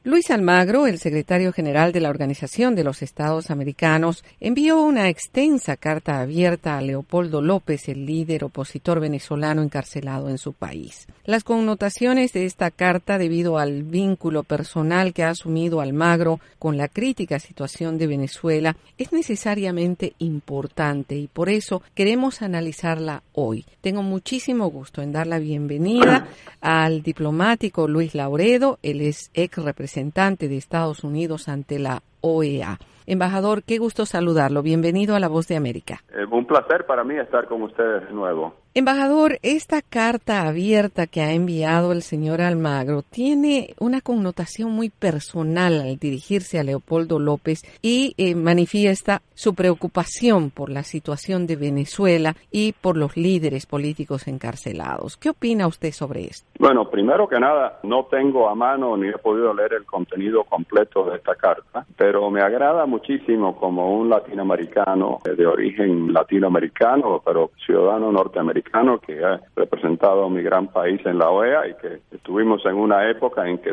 Luis Almagro, el secretario general de la Organización de los Estados Americanos, envió una extensa carta abierta a Leopoldo López, el líder opositor venezolano encarcelado en su país. Las connotaciones de esta carta, debido al vínculo personal que ha asumido Almagro con la crítica situación de Venezuela, es necesariamente importante y por eso queremos analizarla hoy. Tengo muchísimo gusto en dar la bienvenida al diplomático Luis Lauredo. Él es ex representante de Estados Unidos ante la OEA. Embajador, qué gusto saludarlo. Bienvenido a La Voz de América. Un placer para mí estar con ustedes de nuevo. Embajador, esta carta abierta que ha enviado el señor Almagro tiene una connotación muy personal al dirigirse a Leopoldo López y manifiesta su preocupación por la situación de Venezuela y por los líderes políticos encarcelados. ¿Qué opina usted sobre esto? Bueno, primero que nada, no tengo a mano ni he podido leer el contenido completo de esta carta, pero me agrada muchísimo como un latinoamericano de origen latinoamericano, pero ciudadano norteamericano, que ha representado mi gran país en la OEA y que estuvimos en una época en que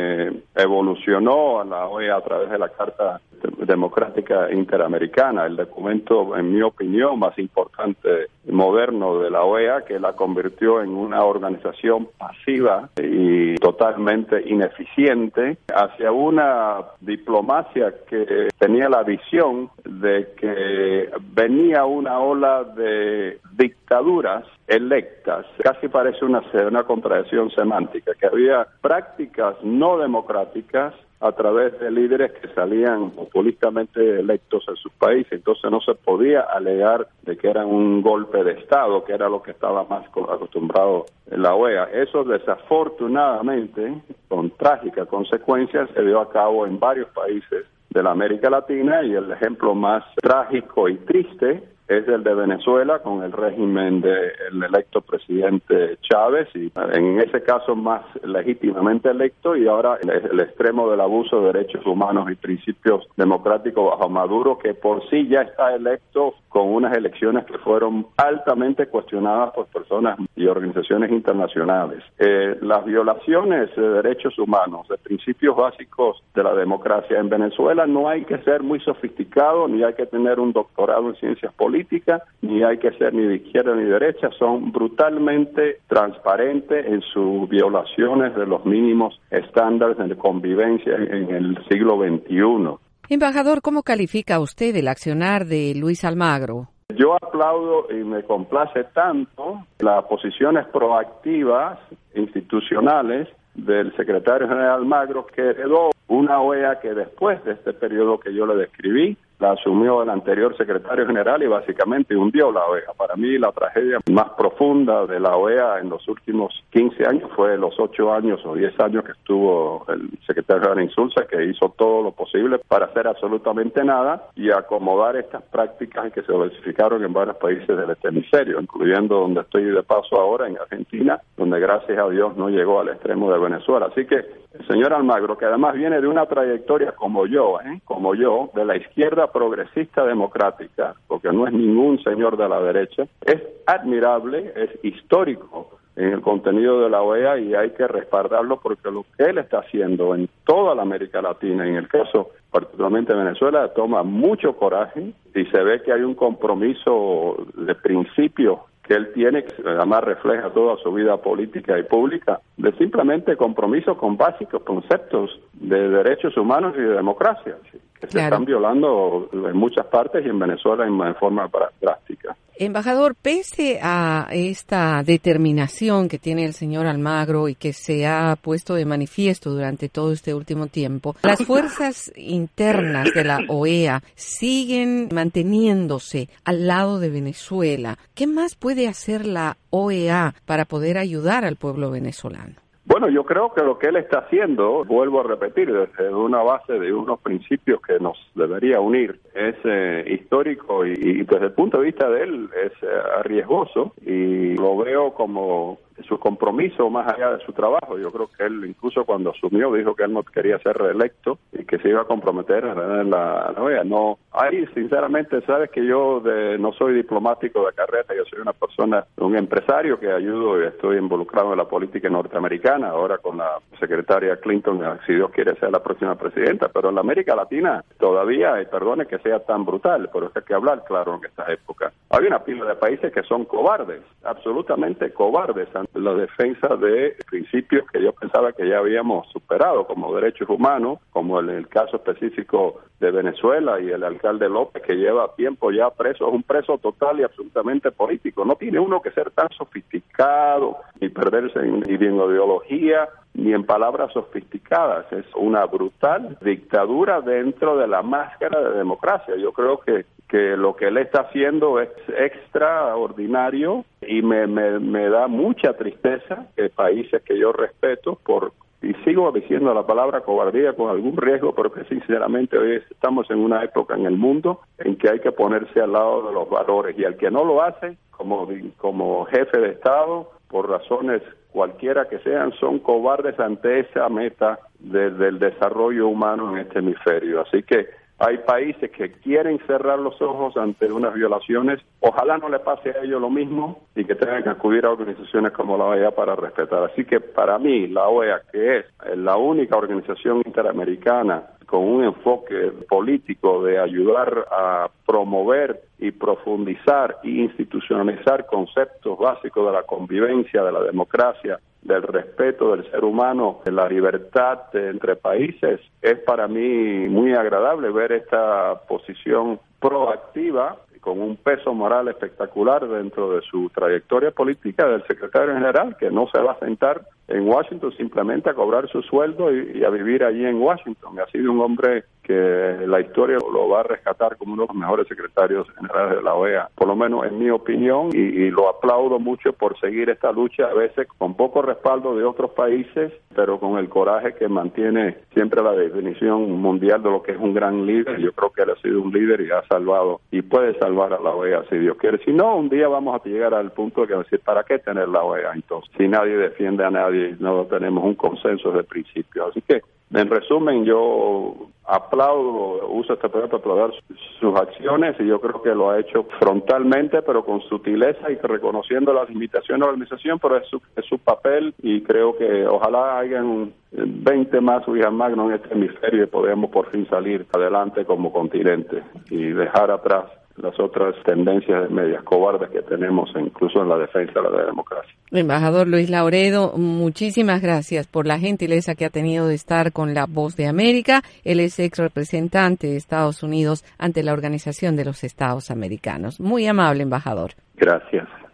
se evolucionó a la OEA a través de la Carta Democrática Interamericana, el documento, en mi opinión, más importante moderno de la OEA, que la convirtió en una organización pasiva y totalmente ineficiente hacia una diplomacia que tenía la visión de que venía una ola de dictaduras electas. Casi parece una contradicción semántica, que había prácticas no democráticas a través de líderes que salían populistamente electos en sus países. Entonces no se podía alegar de que eran un golpe de Estado, que era lo que estaba más acostumbrado en la OEA. Eso desafortunadamente, con trágicas consecuencias, se dio a cabo en varios países de la América Latina, y el ejemplo más trágico y triste es el de Venezuela, con el régimen del electo presidente Chávez, y en ese caso más legítimamente electo, y ahora el extremo del abuso de derechos humanos y principios democráticos bajo Maduro, que por sí ya está electo con unas elecciones que fueron altamente cuestionadas por personas y organizaciones internacionales. Las violaciones de derechos humanos, de principios básicos de la democracia en Venezuela, no hay que ser muy sofisticado, ni hay que tener un doctorado en ciencias políticas, ni hay que ser ni de izquierda ni de derecha. Son brutalmente transparentes en sus violaciones de los mínimos estándares de convivencia en el siglo XXI. Embajador, ¿cómo califica usted el accionar de Luis Almagro? Yo aplaudo y me complace tanto las posiciones proactivas institucionales del secretario general Almagro, que heredó una OEA que después de este periodo que yo le describí, la asumió el anterior secretario general y básicamente hundió la OEA. Para mí la tragedia más profunda de la OEA en los últimos 15 años fue los 8 años o 10 años que estuvo el secretario general Insulza, que hizo todo lo posible para hacer absolutamente nada y acomodar estas prácticas que se versificaron en varios países del este hemisferio, incluyendo donde estoy de paso ahora, en Argentina, donde gracias a Dios no llegó al extremo de Venezuela. Así que el señor Almagro, que además viene de una trayectoria como yo, de la izquierda progresista democrática, porque no es ningún señor de la derecha, es admirable, es histórico en el contenido de la OEA y hay que respaldarlo, porque lo que él está haciendo en toda la América Latina, en el caso particularmente de Venezuela, toma mucho coraje y se ve que hay un compromiso de principio que él tiene, que además refleja toda su vida política y pública, de simplemente compromiso con básicos conceptos de derechos humanos y de democracia, que se están violando en muchas partes y en Venezuela en forma drástica. Embajador, pese a esta determinación que tiene el señor Almagro y que se ha puesto de manifiesto durante todo este último tiempo, las fuerzas internas de la OEA siguen manteniéndose al lado de Venezuela. ¿Qué más puede hacer la OEA para poder ayudar al pueblo venezolano? Bueno, yo creo que lo que él está haciendo, vuelvo a repetir, desde una base de unos principios que nos debería unir, es histórico y desde el punto de vista de él es riesgoso, y lo veo como su compromiso más allá de su trabajo. Yo creo que él, incluso cuando asumió, dijo que él no quería ser reelecto y que se iba a comprometer en la OEA. No, ahí sinceramente, sabes que yo no soy diplomático de carrera, yo soy una persona, un empresario que ayudo y estoy involucrado en la política norteamericana, ahora con la secretaria Clinton, si Dios quiere ser la próxima presidenta, pero en la América Latina todavía, y perdone que sea tan brutal, pero es que hay que hablar claro en esta época. Hay una pila de países que son cobardes, absolutamente cobardes ante la defensa de principios que yo pensaba que ya habíamos superado, como derechos humanos, como en el caso específico de Venezuela y el alcalde López, que lleva tiempo ya preso, es un preso total y absolutamente político. No tiene uno que ser tan sofisticado ni perderse ni en ideología ni en palabras sofisticadas. Es una brutal dictadura dentro de la máscara de democracia. Yo creo que lo que él está haciendo es extraordinario y me da mucha tristeza que países que yo respeto y sigo diciendo la palabra cobardía con algún riesgo, porque sinceramente hoy estamos en una época en el mundo en que hay que ponerse al lado de los valores, y al que no lo hace como jefe de Estado, por razones cualquiera que sean, son cobardes ante esa meta del desarrollo humano en este hemisferio. Así que hay países que quieren cerrar los ojos ante unas violaciones. Ojalá no le pase a ellos lo mismo y que tengan que acudir a organizaciones como la OEA para respetar. Así que para mí, la OEA, que es la única organización interamericana con un enfoque político de ayudar a promover y profundizar e institucionalizar conceptos básicos de la convivencia, de la democracia, del respeto del ser humano, de la libertad entre países, es para mí muy agradable ver esta posición proactiva con un peso moral espectacular dentro de su trayectoria política del secretario general, que no se va a sentar en Washington simplemente a cobrar su sueldo y a vivir allí en Washington. Ha sido un hombre que la historia lo va a rescatar como uno de los mejores secretarios generales de la OEA, por lo menos en mi opinión, y lo aplaudo mucho por seguir esta lucha, a veces con poco respaldo de otros países, pero con el coraje que mantiene siempre la definición mundial de lo que es un gran líder. Yo creo que él ha sido un líder y ha salvado y puede salvar a la OEA si Dios quiere. Si no, un día vamos a llegar al punto de que decir, ¿para qué tener la OEA entonces? Si nadie defiende a nadie, no tenemos un consenso de principio. Así que, en resumen, yo aplaudo, uso esta palabra para aplaudir sus acciones, y yo creo que lo ha hecho frontalmente, pero con sutileza y reconociendo las limitaciones de la organización, pero es su papel, y creo que ojalá hayan 20 más William Magno en este hemisferio y podamos por fin salir adelante como continente y dejar atrás las otras tendencias medias cobardes que tenemos incluso en la defensa de la democracia. Embajador Luis Lauredo, muchísimas gracias por la gentileza que ha tenido de estar con La Voz de América. Él es ex representante de Estados Unidos ante la Organización de los Estados Americanos. Muy amable, embajador. Gracias.